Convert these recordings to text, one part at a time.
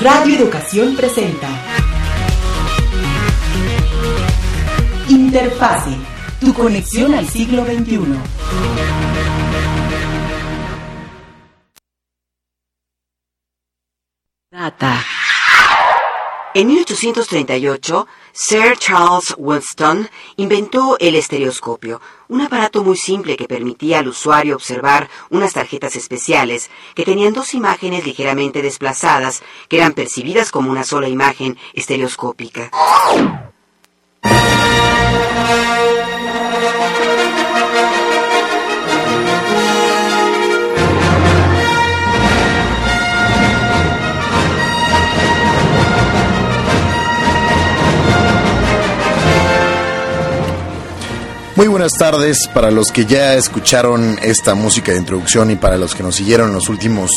Radio Educación presenta Interfase, tu conexión al siglo XXI. Data. En 1838, Sir Charles Wilson inventó el estereoscopio, un aparato muy simple que permitía al usuario observar unas tarjetas especiales que tenían dos imágenes ligeramente desplazadas, que eran percibidas como una sola imagen estereoscópica. Muy buenas tardes para los que ya escucharon esta música de introducción y para los que nos siguieron en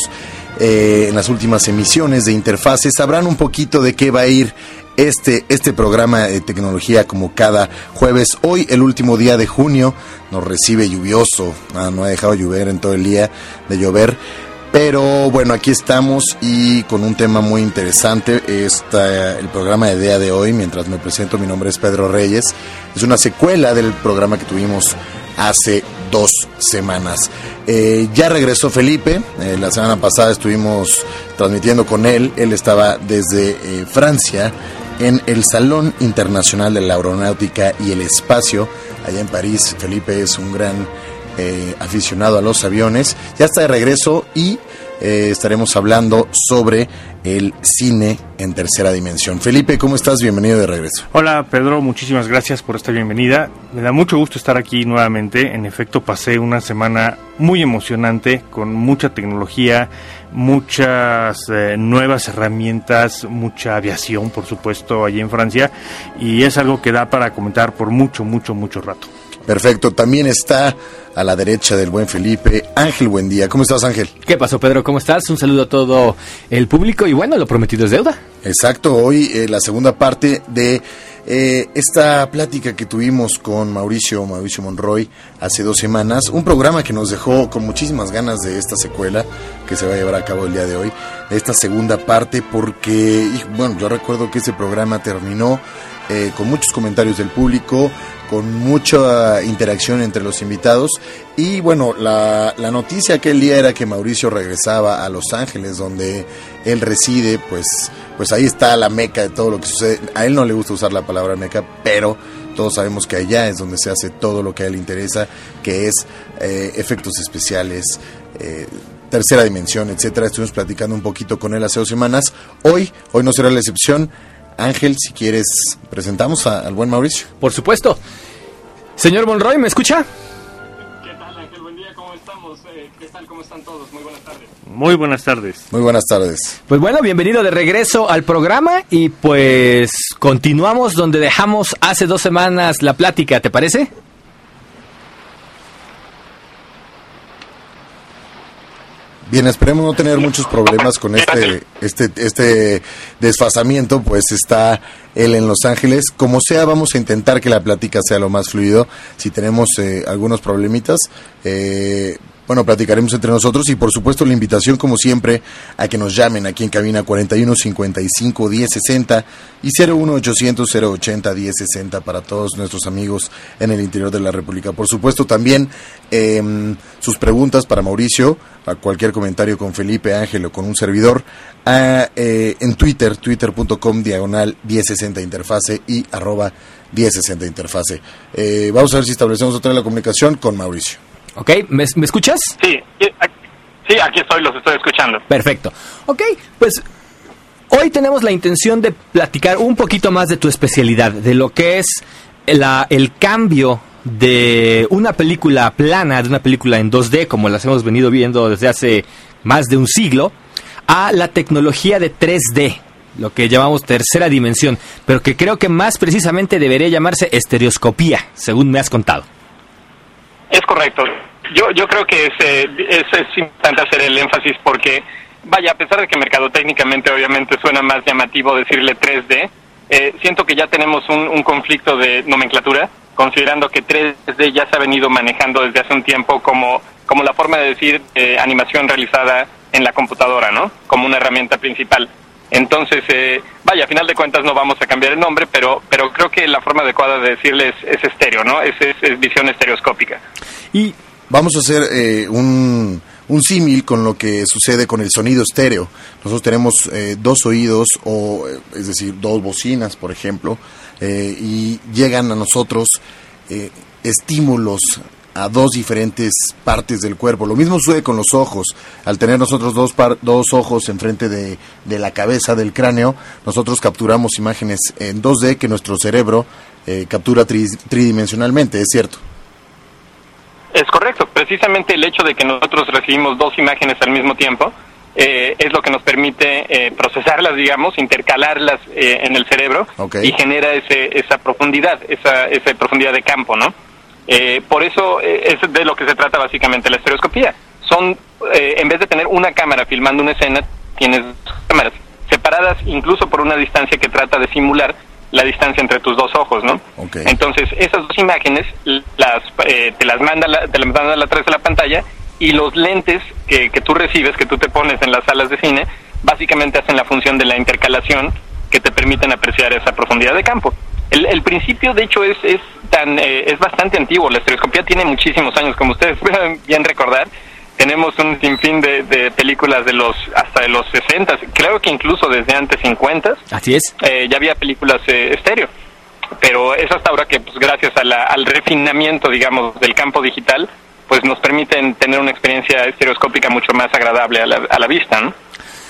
las últimas emisiones de Interfase. Sabrán un poquito de qué va a ir este programa de tecnología como cada jueves. Hoy, el último día de junio, nos recibe lluvioso. No ha dejado llover en todo el día, de llover. Pero bueno, aquí estamos y con un tema muy interesante. El programa de día de hoy, mientras me presento, mi nombre es Pedro Reyes. Es una secuela del programa que tuvimos hace 2 semanas. Ya regresó Felipe. La semana pasada estuvimos transmitiendo con él. Él estaba desde Francia en el Salón Internacional de la Aeronáutica y el Espacio, allá en París. Felipe es un gran aficionado a los aviones. Ya está de regreso y estaremos hablando sobre el cine en tercera dimensión. Felipe, ¿cómo estás? Bienvenido de regreso. Hola Pedro, muchísimas gracias por esta bienvenida. Me da mucho gusto estar aquí nuevamente. En efecto, pasé una semana muy emocionante con mucha tecnología, muchas nuevas herramientas, mucha aviación, por supuesto, allí en Francia, y es algo que da para comentar por mucho rato. Perfecto, también está a la derecha del buen Felipe, Ángel Buendía. ¿Cómo estás, Ángel? ¿Qué pasó, Pedro? ¿Cómo estás? Un saludo a todo el público y bueno, lo prometido es deuda. Exacto, hoy la segunda parte de esta plática que tuvimos con Mauricio Monroy hace 2 semanas, un programa que nos dejó con muchísimas ganas de esta secuela que se va a llevar a cabo el día de hoy, de esta segunda parte, porque, bueno, yo recuerdo que ese programa terminó con muchos comentarios del público, con mucha interacción entre los invitados y bueno, la noticia aquel día era que Mauricio regresaba a Los Ángeles, donde él reside, pues ahí está la meca de todo lo que sucede. A él no le gusta usar la palabra meca, pero todos sabemos que allá es donde se hace todo lo que a él le interesa, que es efectos especiales, tercera dimensión, etcétera. Estuvimos platicando un poquito con él hace 2 semanas. Hoy no será la excepción. Ángel, si quieres, presentamos al buen Mauricio. Por supuesto. Señor Monroy, ¿me escucha? ¿Qué tal, Ángel? Buen día, ¿cómo estamos? ¿Qué tal? ¿Cómo están todos? Muy buenas tardes. Muy buenas tardes. Muy buenas tardes. Pues bueno, bienvenido de regreso al programa y pues continuamos donde dejamos hace 2 semanas la plática, ¿te parece? Bien, esperemos no tener muchos problemas con este desfasamiento, pues está él en Los Ángeles. Como sea, vamos a intentar que la plática sea lo más fluido. Si tenemos algunos problemitas, bueno, platicaremos entre nosotros y por supuesto la invitación, como siempre, a que nos llamen aquí en cabina 41 55 10 60 y 01 800 080 10 60 para todos nuestros amigos en el interior de la República. Por supuesto también sus preguntas para Mauricio, a cualquier comentario con Felipe, Ángel o con un servidor, en twitter.com/1060 interfase y @1060 interfase. Vamos a ver si establecemos otra vez la comunicación con Mauricio. Ok, ¿me escuchas? Sí, aquí estoy, los estoy escuchando. Perfecto. Ok, pues hoy tenemos la intención de platicar un poquito más de tu especialidad, de lo que es el cambio de una película plana, de una película en 2D, como las hemos venido viendo desde hace más de un siglo, a la tecnología de 3D, lo que llamamos tercera dimensión, pero que creo que más precisamente debería llamarse estereoscopía, según me has contado. Es correcto. Yo creo que es importante hacer el énfasis porque, vaya, a pesar de que mercadotécnicamente obviamente suena más llamativo decirle 3D, siento que ya tenemos un conflicto de nomenclatura, considerando que 3D ya se ha venido manejando desde hace un tiempo como la forma de decir animación realizada en la computadora, ¿no? Como una herramienta principal. Entonces, a final de cuentas no vamos a cambiar el nombre, pero creo que la forma adecuada de decirle es estéreo, ¿no? Es visión estereoscópica. Y vamos a hacer un símil con lo que sucede con el sonido estéreo. Nosotros tenemos dos oídos, es decir, dos bocinas, por ejemplo, y llegan a nosotros estímulos a dos diferentes partes del cuerpo. Lo mismo sucede con los ojos. Al tener nosotros dos ojos enfrente de la cabeza del cráneo, nosotros capturamos imágenes en 2D que nuestro cerebro captura tridimensionalmente, ¿es cierto? Es correcto. Precisamente el hecho de que nosotros recibimos dos imágenes al mismo tiempo es lo que nos permite procesarlas, digamos, intercalarlas en el cerebro, y genera esa profundidad, esa profundidad de campo, ¿no? Por eso es de lo que se trata básicamente la estereoscopía. En vez de tener una cámara filmando una escena, tienes dos cámaras separadas incluso por una distancia que trata de simular la distancia entre tus dos ojos, ¿no? Entonces, esas dos imágenes te las manda a través de la pantalla, y los lentes que tú recibes, que tú te pones en las salas de cine, básicamente hacen la función de la intercalación que te permiten apreciar esa profundidad de campo. El principio, de hecho, es bastante antiguo. La estereoscopía tiene muchísimos años, como ustedes pueden bien recordar. Tenemos un sinfín de películas hasta de los 60, creo que incluso desde antes 50. Así es. Ya había películas estéreo, pero es hasta ahora que, pues, gracias al refinamiento, digamos, del campo digital, pues nos permiten tener una experiencia estereoscópica mucho más agradable a la vista, ¿no?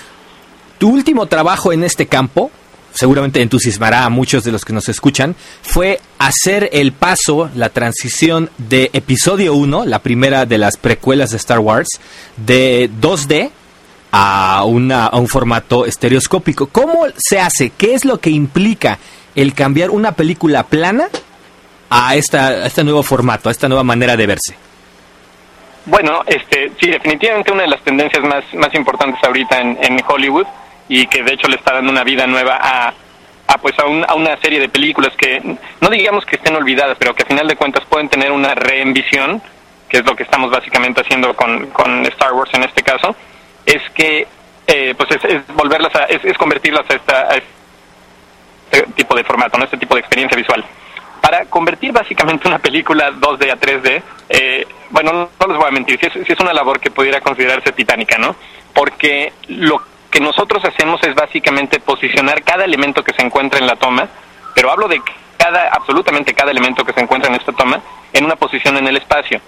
Tu último trabajo en este campo, seguramente entusiasmará a muchos de los que nos escuchan, fue hacer el paso, la transición de episodio 1, la primera de las precuelas de Star Wars, de 2D a un formato estereoscópico. ¿Cómo se hace? ¿Qué es lo que implica el cambiar una película plana a este nuevo formato, a esta nueva manera de verse? Bueno, sí, definitivamente una de las tendencias más importantes ahorita en Hollywood, y que de hecho le está dando una vida nueva a una serie de películas que no digamos que estén olvidadas, pero que a final de cuentas pueden tener una reenvisión, que es lo que estamos básicamente haciendo con Star Wars en este caso, es que es volverlas es convertirlas a este tipo de formato, ¿no? Este tipo de experiencia visual. Para convertir básicamente una película 2D a 3D, no les voy a mentir, sí es una labor que pudiera considerarse titánica, ¿no? Porque lo que nosotros hacemos es básicamente posicionar cada elemento que se encuentra en la toma, pero hablo de absolutamente cada elemento que se encuentra en esta toma, en una posición en el espacio.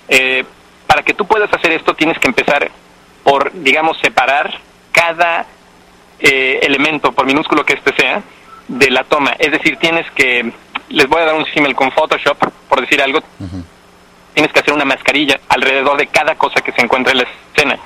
Para que tú puedas hacer esto, tienes que empezar por, digamos, separar cada elemento, por minúsculo que este sea, de la toma. Es decir, les voy a dar un símil con Photoshop, por decir algo. Tienes que hacer una mascarilla alrededor de cada cosa que se encuentra en la escena.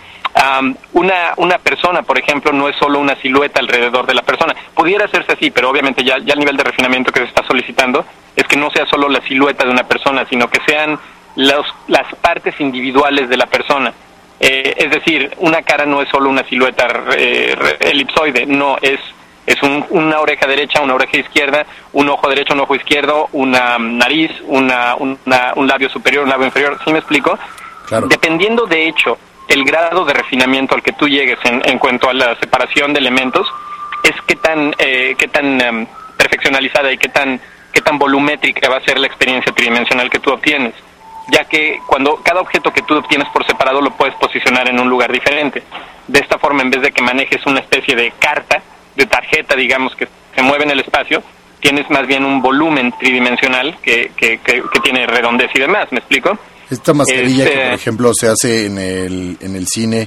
Una persona, por ejemplo, no es solo una silueta alrededor de la persona. Pudiera hacerse así, pero obviamente ya el nivel de refinamiento que se está solicitando es que no sea solo la silueta de una persona, sino que sean las partes individuales de la persona. Es decir, una cara no es solo una silueta elipsoide, no, es una oreja derecha, una oreja izquierda, un ojo derecho, un ojo izquierdo, una nariz, un labio superior, un labio inferior. ¿Sí me explico? Claro. Dependiendo, de hecho, el grado de refinamiento al que tú llegues en cuanto a la separación de elementos, es qué tan perfeccionalizada y qué tan volumétrica va a ser la experiencia tridimensional que tú obtienes, ya que cuando cada objeto que tú obtienes por separado lo puedes posicionar en un lugar diferente. De esta forma, en vez de que manejes una especie de carta, de tarjeta, digamos, que se mueve en el espacio, tienes más bien un volumen tridimensional que tiene redondez y demás. ¿Me explico? Esta mascarilla que, por ejemplo, se hace en el cine,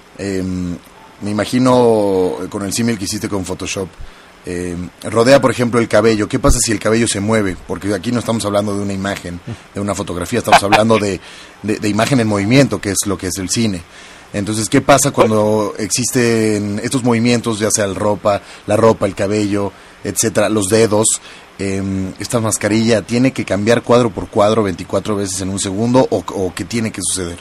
me imagino con el símil que hiciste con Photoshop, rodea, por ejemplo, el cabello. ¿Qué pasa si el cabello se mueve? Porque aquí no estamos hablando de una imagen, de una fotografía, estamos hablando de imagen en movimiento, que es lo que es el cine. Entonces, ¿qué pasa cuando existen estos movimientos, ya sea la ropa, el cabello, etcétera, los dedos? Esta mascarilla tiene que cambiar cuadro por cuadro 24 veces en un segundo, o ¿qué tiene que suceder?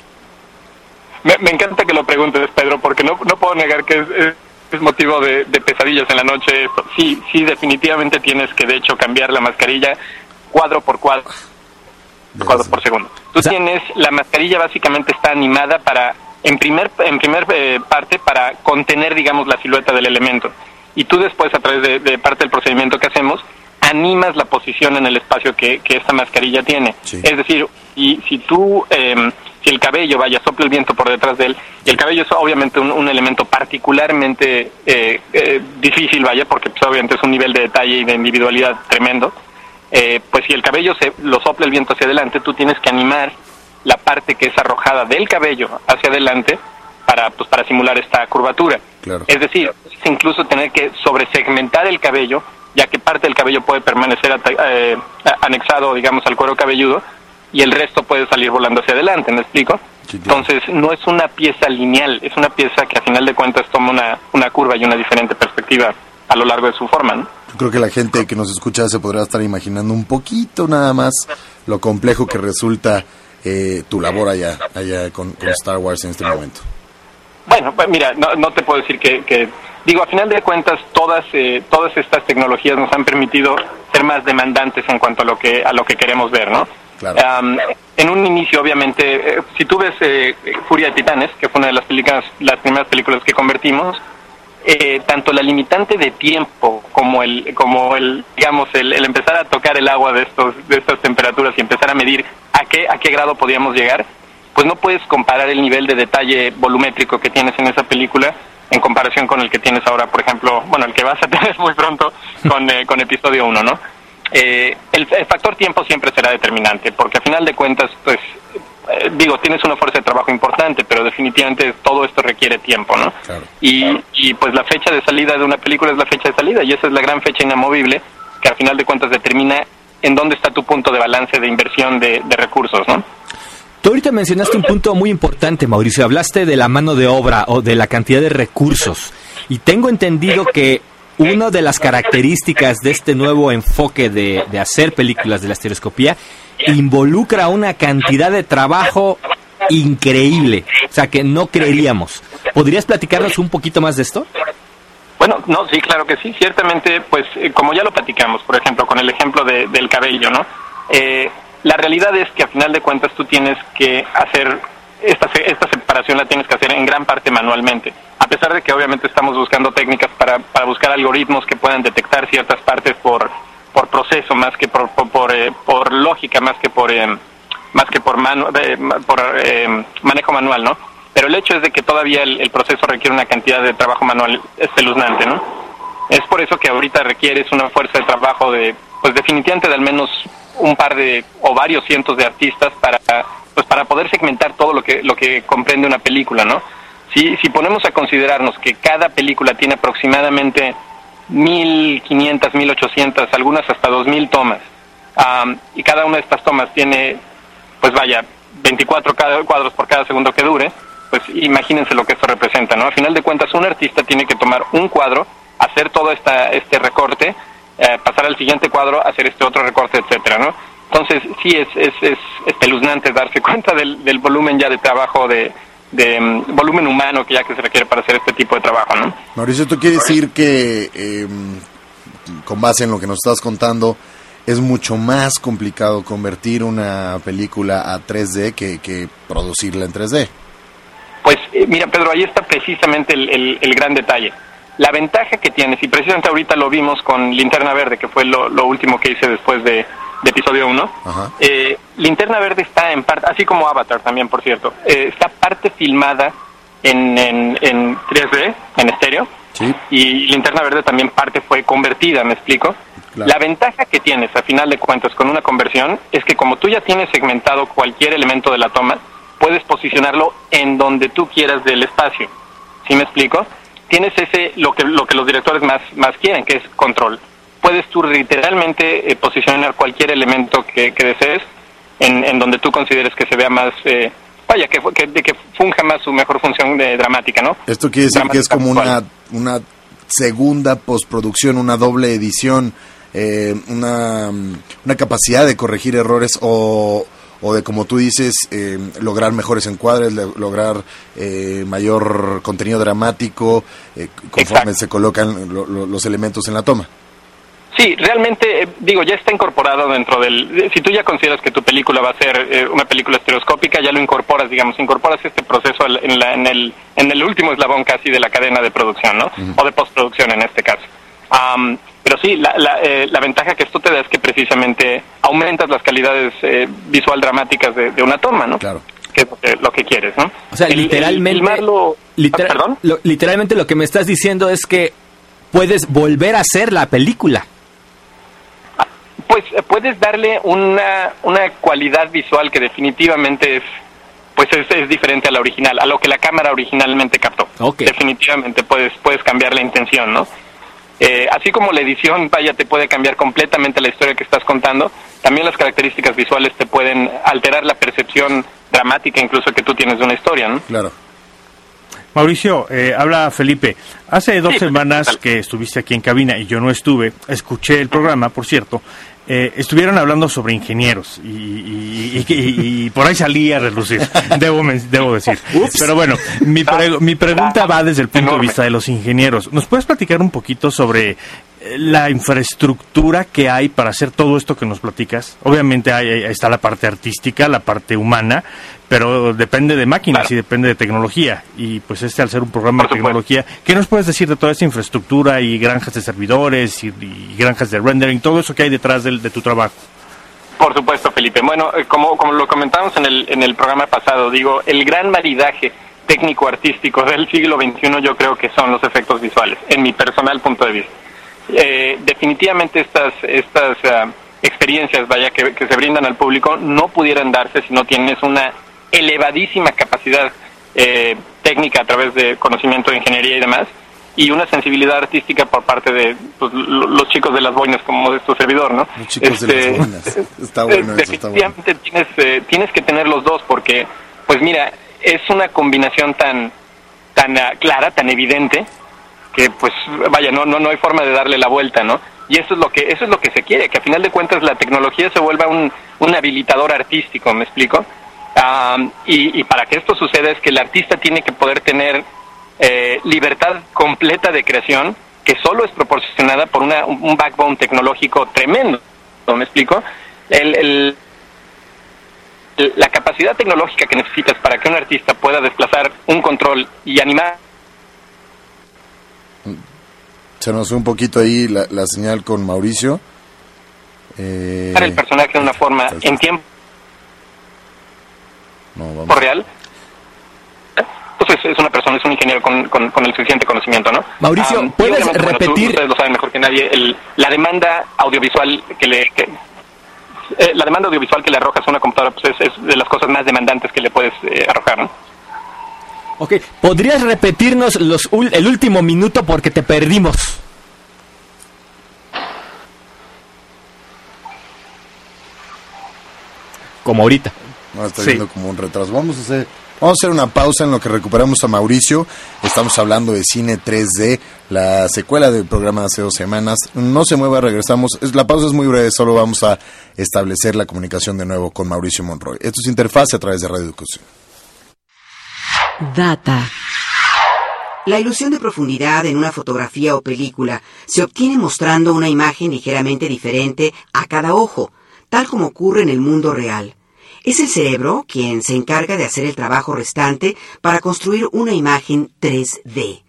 Me encanta que lo preguntes, Pedro, porque no puedo negar que es motivo de pesadillas en la noche esto. Sí, definitivamente tienes que, de hecho, cambiar la mascarilla cuadro por cuadro, cuadro por segundo. La mascarilla básicamente está animada en primer parte para contener, digamos, la silueta del elemento. y tú después, a través de parte del procedimiento que hacemos, animas la posición en el espacio que esta mascarilla tiene. Sí. Es decir, y si tú, si el cabello, sopla el viento por detrás de él, y el cabello es obviamente un elemento particularmente difícil, porque pues, obviamente es un nivel de detalle y de individualidad tremendo, pues si el cabello lo sopla el viento hacia adelante, tú tienes que animar la parte que es arrojada del cabello hacia adelante para simular esta curvatura. Claro. Es decir, incluso tener que sobresegmentar el cabello, ya que parte del cabello puede permanecer anexado, digamos, al cuero cabelludo, y el resto puede salir volando hacia adelante, ¿me explico? Sí, claro. Entonces, no es una pieza lineal, es una pieza que a final de cuentas toma una curva y una diferente perspectiva a lo largo de su forma, ¿no? Yo creo que la gente que nos escucha se podrá estar imaginando un poquito nada más lo complejo que resulta tu labor allá con Star Wars en este momento. Bueno, pues mira, no te puedo decir que digo, a final de cuentas todas estas tecnologías nos han permitido ser más demandantes en cuanto a lo que queremos ver, ¿no? Claro. En un inicio, obviamente, si tú ves Furia de Titanes, que fue una de las primeras películas que convertimos, tanto la limitante de tiempo como el digamos el empezar a tocar el agua de estas temperaturas y empezar a medir a qué grado podíamos llegar, pues no puedes comparar el nivel de detalle volumétrico que tienes en esa película en comparación con el que tienes ahora, por ejemplo, el que vas a tener muy pronto con episodio 1, ¿no? El factor tiempo siempre será determinante, porque a final de cuentas, pues, tienes una fuerza de trabajo importante, pero definitivamente todo esto requiere tiempo, ¿no? Claro. Y pues la fecha de salida de una película es la fecha de salida, y esa es la gran fecha inamovible, que a final de cuentas determina en dónde está tu punto de balance de inversión de recursos, ¿no? Tú ahorita mencionaste un punto muy importante, Mauricio. Hablaste de la mano de obra o de la cantidad de recursos. Y tengo entendido que una de las características de este nuevo enfoque de hacer películas de la estereoscopía involucra una cantidad de trabajo increíble. O sea, que no creeríamos. ¿Podrías platicarnos un poquito más de esto? Bueno, no, sí, claro que sí. Ciertamente, pues, como ya lo platicamos, por ejemplo, con el ejemplo del cabello, ¿no? La realidad es que a final de cuentas tú tienes que hacer esta separación, la tienes que hacer en gran parte manualmente, a pesar de que obviamente estamos buscando técnicas para buscar algoritmos que puedan detectar ciertas partes por proceso, más que por lógica, más que por manejo manual, ¿no? Pero el hecho es de que todavía el proceso requiere una cantidad de trabajo manual espeluznante, ¿no? Es por eso que ahorita requieres una fuerza de trabajo definitivamente de al menos un par o varios cientos de artistas para poder segmentar todo lo que comprende una película, ¿no? Si ponemos a considerarnos que cada película tiene aproximadamente 1,500, 1,800, algunas hasta 2,000 tomas, y cada una de estas tomas tiene, 24 cuadros por cada segundo que dure, pues imagínense lo que esto representa, ¿no? A final de cuentas, un artista tiene que tomar un cuadro, hacer todo este recorte, pasar al siguiente cuadro, hacer este otro recorte, etcétera, ¿no? Entonces, sí es espeluznante darse cuenta del volumen ya de trabajo, de volumen humano que se requiere para hacer este tipo de trabajo, ¿no? Mauricio, ¿tú quieres decir que, con base en lo que nos estás contando, es mucho más complicado convertir una película a 3D que producirla en 3D? Pues, mira, Pedro, ahí está precisamente el gran detalle. La ventaja que tienes, y precisamente ahorita lo vimos con Linterna Verde, que fue lo último que hice después de episodio 1. Linterna Verde está en parte, así como Avatar también, por cierto, está parte filmada en 3D, en estéreo, ¿sí? Y Linterna Verde también parte fue convertida, ¿me explico? Claro. La ventaja que tienes, a final de cuentas, con una conversión, es que como tú ya tienes segmentado cualquier elemento de la toma, puedes posicionarlo en donde tú quieras del espacio, ¿sí me explico? Tienes lo que los directores más quieren, que es control. Puedes tú literalmente posicionar cualquier elemento que desees en donde tú consideres que se vea más, que funja más su mejor función dramática, ¿no? Esto quiere decir que es como una segunda postproducción, una doble edición, una capacidad de corregir errores o de, como tú dices, lograr mejores encuadres, lograr mayor contenido dramático conforme se colocan los elementos en la toma. Sí, realmente, ya está incorporado dentro del... Si tú ya consideras que tu película va a ser una película estereoscópica, ya lo incorporas este proceso en el último eslabón casi de la cadena de producción, ¿no? Uh-huh. O de postproducción en este caso. Pero sí, la ventaja que esto te da es que precisamente aumentas las calidades visual dramáticas de una toma, ¿no? Claro. Que es lo que quieres, ¿no? O sea, literalmente lo que me estás diciendo es que puedes volver a hacer la película. Pues puedes darle una cualidad visual que definitivamente es diferente a la original, a lo que la cámara originalmente captó. Okay. Definitivamente puedes cambiar la intención, ¿no? Así como la edición, te puede cambiar completamente la historia que estás contando, también las características visuales te pueden alterar la percepción dramática incluso que tú tienes de una historia, ¿no? Claro. Mauricio, habla Felipe. Hace 2 semanas que estuviste aquí en cabina y yo no estuve, escuché el programa, por cierto. Estuvieron hablando sobre ingenieros y por ahí salí a relucir, debo decir. Ups. Pero bueno, mi pregunta va desde el punto de vista de los ingenieros. ¿Nos puedes platicar un poquito sobre la infraestructura que hay para hacer todo esto que nos platicas? Obviamente está la parte artística, la parte humana, pero depende de máquinas y depende de tecnología. Y pues al ser un programa de tecnología, ¿qué nos puedes decir de toda esa infraestructura y granjas de servidores y granjas de rendering, todo eso que hay detrás de tu trabajo? Por supuesto, Felipe. Bueno, como lo comentamos en el programa pasado, el gran maridaje técnico-artístico del siglo XXI yo creo que son los efectos visuales, en mi personal punto de vista. Definitivamente estas experiencias que se brindan al público no pudieran darse si no tienes una elevadísima capacidad técnica a través de conocimiento de ingeniería y demás, y una sensibilidad artística por parte de los chicos de las boinas, como de tu servidor, ¿no? Los chicos de las boinas. Está bueno, definitivamente está bueno. Tienes que tener los dos porque, pues mira, es una combinación tan clara, tan evidente, que pues no hay forma de darle la vuelta, ¿no? Y eso es lo que se quiere, que a final de cuentas la tecnología se vuelva un habilitador artístico, ¿me explico? Y para que esto suceda es que el artista tiene que poder tener libertad completa de creación, que solo es proporcionada por un backbone tecnológico tremendo, ¿me explico? La capacidad tecnológica que necesitas para que un artista pueda desplazar un control y animar. Se nos fue un poquito ahí la señal con Mauricio. El personaje de una forma en tiempo real. Pues es una persona, es un ingeniero con el suficiente conocimiento, ¿no? Mauricio, ¿puedes repetir? Ustedes lo saben mejor que nadie. La demanda audiovisual que le arrojas a una computadora pues es de las cosas más demandantes que le puedes arrojar, ¿no? Ok, ¿podrías repetirnos el último minuto porque te perdimos? Como ahorita. No, está viendo como un retraso. Vamos a hacer una pausa en lo que recuperamos a Mauricio. Estamos hablando de Cine 3D, la secuela del programa de hace 2 semanas. No se mueva, regresamos. La pausa es muy breve, solo vamos a establecer la comunicación de nuevo con Mauricio Monroy. Esto es Interfase a través de Radio Educación. Data. La ilusión de profundidad en una fotografía o película se obtiene mostrando una imagen ligeramente diferente a cada ojo, tal como ocurre en el mundo real. Es el cerebro quien se encarga de hacer el trabajo restante para construir una imagen 3D.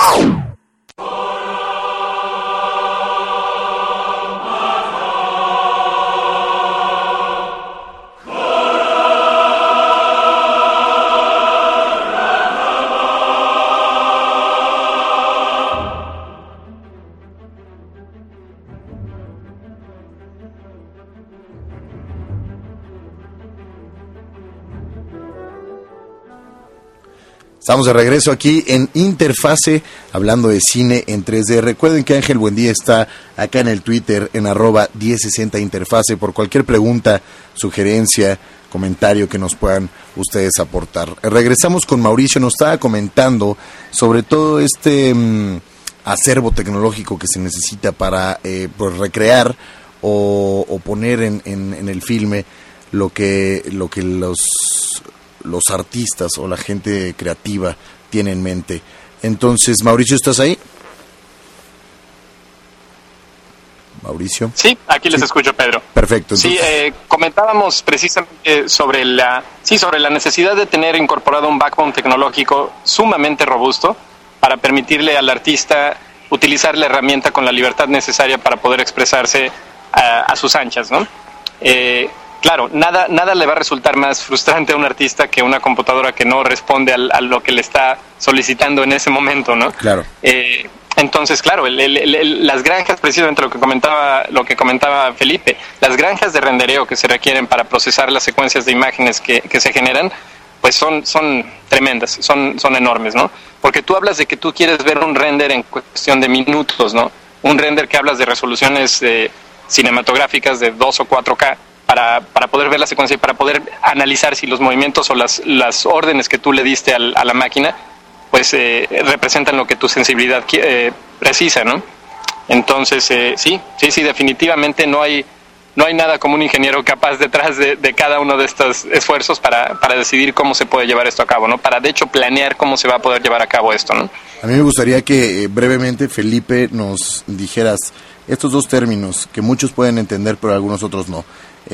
Estamos de regreso aquí en Interfase, hablando de cine en 3D. Recuerden que Ángel Buendía está acá en el Twitter, en @1060 Interfase, por cualquier pregunta, sugerencia, comentario que nos puedan ustedes aportar. Regresamos con Mauricio, nos estaba comentando sobre todo este acervo tecnológico que se necesita para pues recrear o poner en el filme lo que los artistas o la gente creativa tiene en mente. Entonces, Mauricio, ¿estás ahí? Mauricio. Sí, aquí les escucho, Pedro. Perfecto. Entonces... Sí, comentábamos precisamente sobre la necesidad de tener incorporado un backbone tecnológico sumamente robusto para permitirle al artista utilizar la herramienta con la libertad necesaria para poder expresarse a sus anchas, ¿no? Claro, nada le va a resultar más frustrante a un artista que una computadora que no responde a lo que le está solicitando en ese momento, ¿no? Claro. Entonces, claro, las granjas, precisamente lo que comentaba Felipe, las granjas de rendereo que se requieren para procesar las secuencias de imágenes que se generan, pues son tremendas, son enormes, ¿no? Porque tú hablas de que tú quieres ver un render en cuestión de minutos, ¿no? Un render que hablas de resoluciones cinematográficas de 2 o 4K para poder ver la secuencia y para poder analizar si los movimientos o las órdenes que tú le diste a la máquina pues representan lo que tu sensibilidad precisa, ¿no? Entonces, sí, definitivamente no hay nada como un ingeniero capaz detrás de cada uno de estos esfuerzos para decidir cómo se puede llevar esto a cabo, ¿no? Para, de hecho, planear cómo se va a poder llevar a cabo esto, ¿no? A mí me gustaría que brevemente, Felipe, nos dijeras estos dos términos que muchos pueden entender, pero algunos otros no.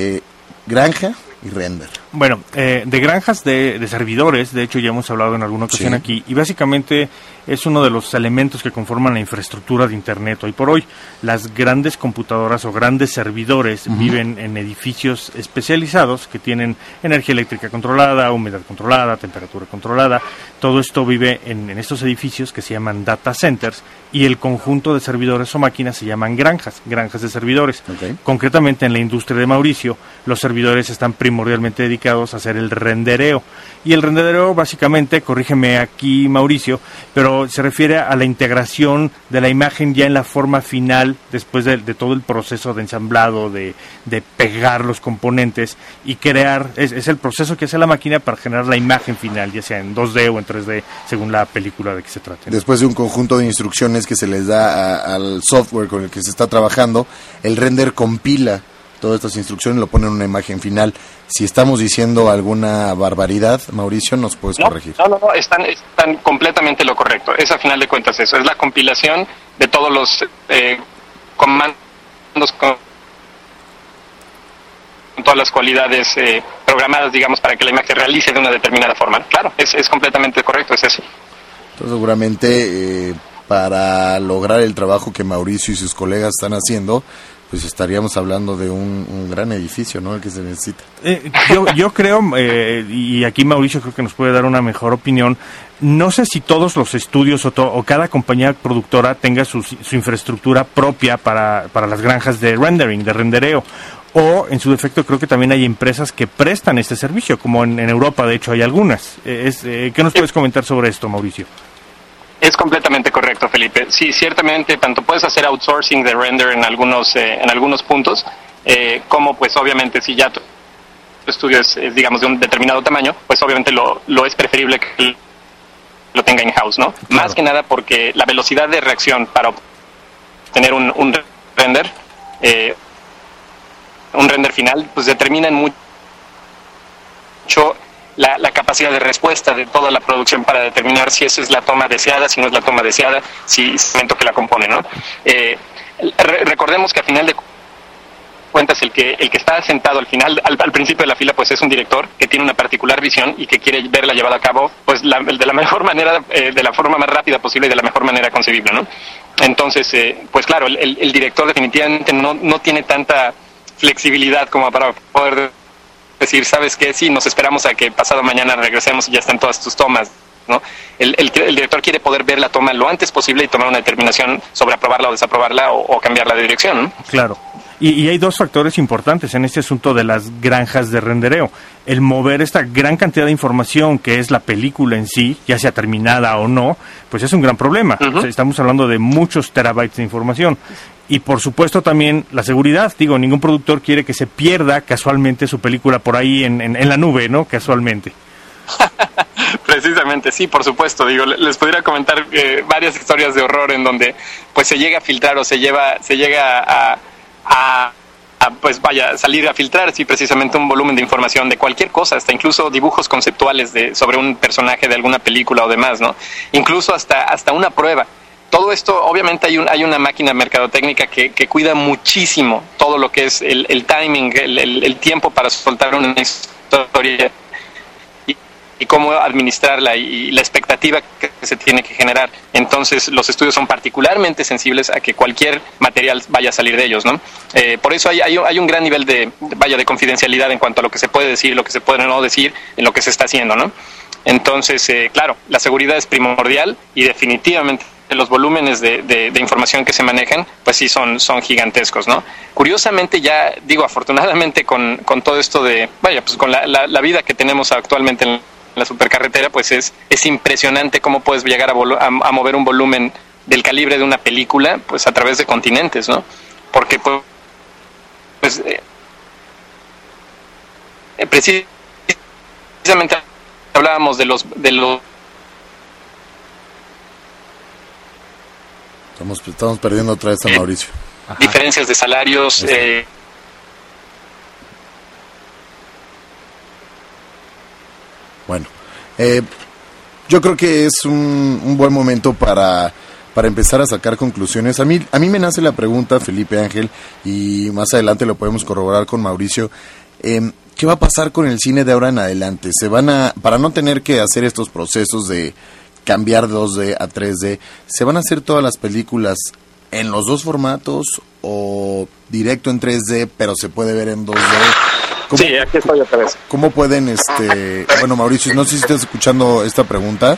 Granja y render. Bueno, de granjas de servidores, de hecho ya hemos hablado en alguna ocasión aquí, y básicamente es uno de los elementos que conforman la infraestructura de Internet. Hoy por hoy, las grandes computadoras o grandes servidores viven en edificios especializados que tienen energía eléctrica controlada, humedad controlada, temperatura controlada. Todo esto vive en estos edificios que se llaman data centers, y el conjunto de servidores o máquinas se llaman granjas de servidores. Okay. Concretamente en la industria de Mauricio, los servidores están primordialmente dedicados a hacer el rendereo. Y el rendereo básicamente, corrígeme aquí Mauricio, pero se refiere a la integración de la imagen ya en la forma final, después de todo el proceso de ensamblado, de pegar los componentes y crear, es el proceso que hace la máquina para generar la imagen final, ya sea en 2D o en 3D, según la película de que se trate, ¿no? Después de un conjunto de instrucciones que se les da al software con el que se está trabajando, el render compila todas estas instrucciones y lo pone en una imagen final. Si estamos diciendo alguna barbaridad, Mauricio, ¿nos puedes corregir? No, están completamente lo correcto. Es a final de cuentas eso, es la compilación de todos los comandos con todas las cualidades programadas, digamos, para que la imagen se realice de una determinada forma. Claro, es completamente correcto, es eso. Entonces, seguramente, para lograr el trabajo que Mauricio y sus colegas están haciendo, pues estaríamos hablando de un gran edificio, ¿no? El que se necesita. Yo creo, y aquí Mauricio creo que nos puede dar una mejor opinión, no sé si todos los estudios o cada compañía productora tenga su infraestructura propia para las granjas de rendering, de rendereo, o en su defecto creo que también hay empresas que prestan este servicio, como en Europa de hecho hay algunas. ¿Qué nos puedes comentar sobre esto, Mauricio? Es completamente correcto, Felipe. Sí, ciertamente, tanto puedes hacer outsourcing de render en algunos puntos, como pues obviamente si ya tu estudio es digamos de un determinado tamaño, pues obviamente lo es preferible que lo tenga in-house, ¿no? Claro. Más que nada porque la velocidad de reacción para obtener un render final, pues determina mucho la capacidad de respuesta de toda la producción para determinar si esa es la toma deseada, si no es la toma deseada, si es el elemento que la compone, ¿no? Recordemos que a final de cuentas el que está sentado al final, al principio de la fila, pues es un director que tiene una particular visión y que quiere verla llevada a cabo pues de la mejor manera, de la forma más rápida posible y de la mejor manera concebible, ¿no? Entonces, pues claro, el director definitivamente no tiene tanta flexibilidad como para poder decir, ¿sabes qué? Sí, nos esperamos a que pasado mañana regresemos y ya están todas tus tomas, ¿no? El director quiere poder ver la toma lo antes posible y tomar una determinación sobre aprobarla o desaprobarla o cambiarla de dirección, ¿no? Claro. Y hay dos factores importantes en este asunto de las granjas de rendereo. El mover esta gran cantidad de información que es la película en sí, ya sea terminada o no, pues es un gran problema. O sea, estamos hablando de muchos terabytes de información. Y por supuesto también la seguridad. Digo, ningún productor quiere que se pierda casualmente su película por ahí en la nube, ¿no? Casualmente. Precisamente, sí, por supuesto. Digo, les podría comentar varias historias de horror en donde pues se llega a filtrar o se llega a salir a filtrar, sí, precisamente un volumen de información de cualquier cosa, hasta incluso dibujos conceptuales sobre un personaje de alguna película o demás, ¿no? Incluso hasta una prueba. todo esto, obviamente hay una máquina mercadotecnia que cuida muchísimo todo lo que es el timing, el tiempo para soltar una historia y cómo administrarla y la expectativa que se tiene que generar. Entonces los estudios son particularmente sensibles a que cualquier material vaya a salir de ellos, ¿no? Por eso hay un gran nivel de confidencialidad en cuanto a lo que se puede decir, lo que se puede no decir, en lo que se está haciendo, ¿no? Entonces, claro, la seguridad es primordial y definitivamente los volúmenes de información que se manejan, pues sí son gigantescos, ¿no? Curiosamente ya, afortunadamente con todo esto pues con la vida que tenemos actualmente en la supercarretera, pues es impresionante cómo puedes llegar a mover un volumen del calibre de una película, pues a través de continentes, ¿no? Porque pues precisamente hablábamos de los Estamos perdiendo otra vez a Mauricio. Diferencias de salarios. Bueno, yo creo que es un buen momento para empezar a sacar conclusiones. A mí me nace la pregunta, Felipe Ángel, y más adelante lo podemos corroborar con Mauricio. ¿Qué va a pasar con el cine de ahora en adelante? Para no tener que hacer estos procesos de cambiar 2D a 3D, ¿se van a hacer todas las películas en los dos formatos o directo en 3D, pero se puede ver en 2D? Sí, aquí estoy otra vez. ¿Cómo pueden, bueno, Mauricio, no sé si estás escuchando esta pregunta?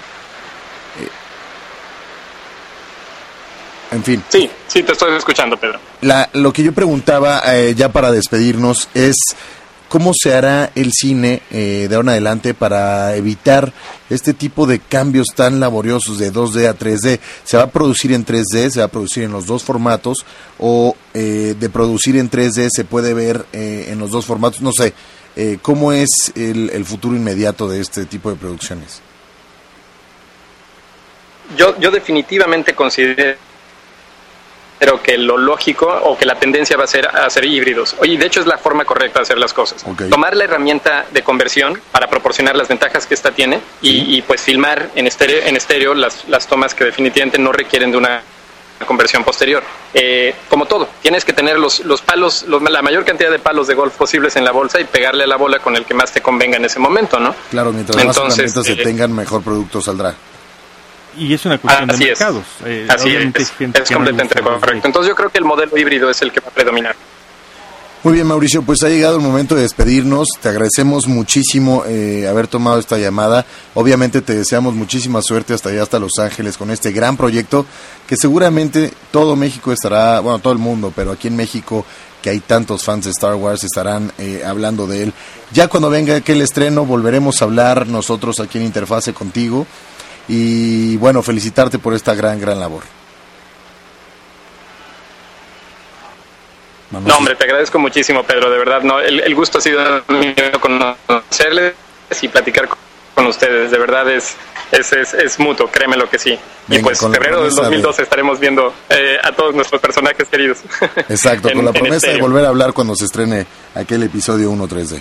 En fin. Sí, te estoy escuchando, Pedro. Lo que yo preguntaba, ya para despedirnos, es ¿cómo se hará el cine de ahora en adelante para evitar este tipo de cambios tan laboriosos de 2D a 3D? ¿Se va a producir en 3D, se va a producir en los dos formatos, o de producir en 3D se puede ver en los dos formatos? No sé, ¿cómo es el futuro inmediato de este tipo de producciones? Yo definitivamente considero que lo lógico o que la tendencia va a ser a hacer híbridos. Oye, de hecho es la forma correcta de hacer las cosas. Okay. Tomar la herramienta de conversión para proporcionar las ventajas que esta tiene y pues filmar en estéreo las tomas que definitivamente no requieren de una conversión posterior. Como todo, tienes que tener los palos, la mayor cantidad de palos de golf posibles en la bolsa y pegarle a la bola con el que más te convenga en ese momento, ¿no? Claro, mientras más herramientas se tengan, mejor producto saldrá. Y es una cuestión de mercados. Así es completamente correcto. Entonces yo creo que el modelo híbrido es el que va a predominar. Muy bien, Mauricio, pues ha llegado el momento de despedirnos. Te agradecemos muchísimo haber tomado esta llamada. Obviamente te deseamos muchísima suerte hasta allá, hasta Los Ángeles, con este gran proyecto que seguramente todo México estará, bueno, todo el mundo, pero aquí en México, que hay tantos fans de Star Wars, estarán hablando de él. Ya cuando venga aquel estreno volveremos a hablar nosotros aquí en Interfase contigo. Y bueno, felicitarte por esta gran labor. No, hombre, te agradezco muchísimo, Pedro, de verdad. No, el gusto ha sido mío conocerles y platicar con ustedes. De verdad es mutuo, créeme lo que sí. Venga, y pues en febrero del 2012 estaremos viendo a todos nuestros personajes queridos. Exacto, con la promesa de volver a hablar cuando se estrene aquel episodio 1 3D.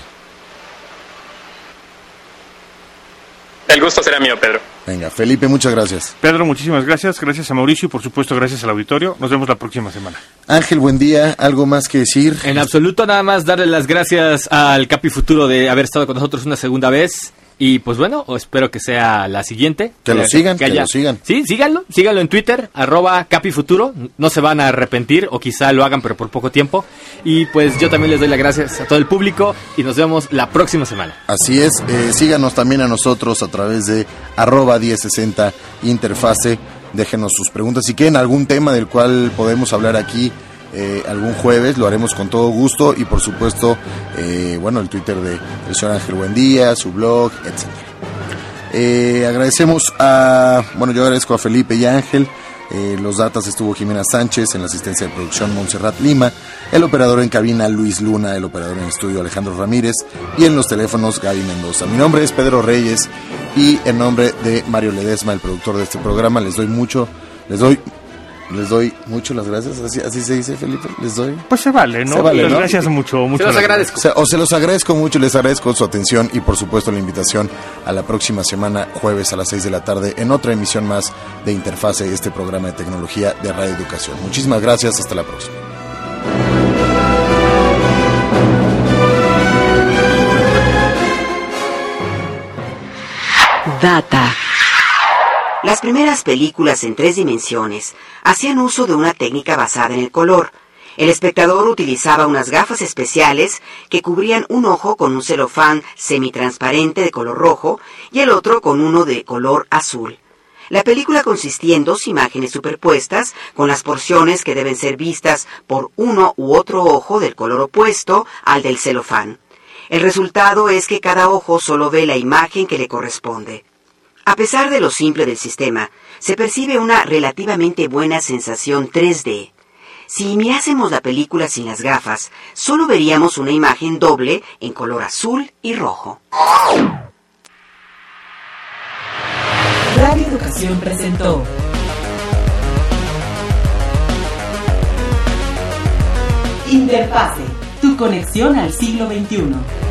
El gusto será mío, Pedro. Venga, Felipe, muchas gracias. Pedro, muchísimas gracias. Gracias a Mauricio y, por supuesto, gracias al auditorio. Nos vemos la próxima semana. Ángel, buen día. ¿Algo más que decir? En absoluto, nada más darle las gracias al Capi Futuro de haber estado con nosotros una segunda vez. Y pues bueno, espero que sea la siguiente. Que lo sigan. Sí, síganlo en Twitter, @CapiFuturo. No se van a arrepentir, o quizá lo hagan, pero por poco tiempo. Y pues yo también les doy las gracias a todo el público y nos vemos la próxima semana. Así es, síganos también a nosotros a través de @1060 Interfase. Déjenos sus preguntas. Si quieren algún tema del cual podemos hablar aquí algún jueves, lo haremos con todo gusto. Y por supuesto, bueno, el Twitter del señor Ángel Buendía, su blog, etc. Agradecemos yo agradezco a Felipe y a Ángel. Los datas estuvo Jimena Sánchez, en la asistencia de producción Montserrat Lima, el operador en cabina Luis Luna, el operador en estudio Alejandro Ramírez y en los teléfonos Gaby Mendoza. Mi nombre es Pedro Reyes y en nombre de Mario Ledesma, el productor de este programa, les doy les doy mucho las gracias. Así se dice, Felipe, les doy. Pues se vale, ¿no? Se vale, ¿no? Gracias mucho. Se los agradezco. Se los agradezco mucho, les agradezco su atención y por supuesto la invitación a la próxima semana, jueves a las 6 de la tarde, en otra emisión más de Interfase, este programa de tecnología de Radio Educación. Muchísimas gracias, hasta la próxima. Data. Las primeras películas en 3 dimensiones hacían uso de una técnica basada en el color. El espectador utilizaba unas gafas especiales que cubrían un ojo con un celofán semitransparente de color rojo y el otro con uno de color azul. La película consistía en 2 imágenes superpuestas con las porciones que deben ser vistas por uno u otro ojo del color opuesto al del celofán. El resultado es que cada ojo solo ve la imagen que le corresponde. A pesar de lo simple del sistema, se percibe una relativamente buena sensación 3D. Si mirásemos la película sin las gafas, solo veríamos una imagen doble en color azul y rojo. Radio Educación presentó Interfase, tu conexión al siglo XXI.